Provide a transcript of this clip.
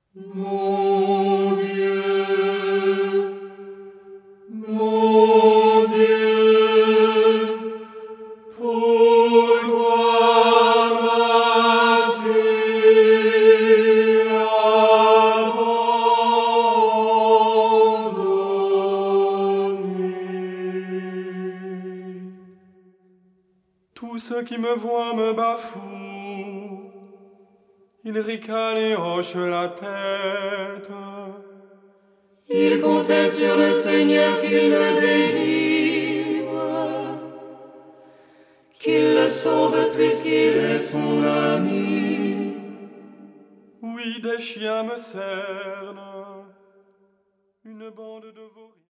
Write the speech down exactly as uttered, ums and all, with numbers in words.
Mon Dieu, mon Dieu, pourquoi m'as-tu abandonné? Tous ceux qui me voient me bafouent. Ils ricanent et hochent la tête. Il comptait sur le Seigneur qu'il le délivre, qu'il le sauve puisqu'il est son ami. Oui, des chiens me cernent, une bande de veaux.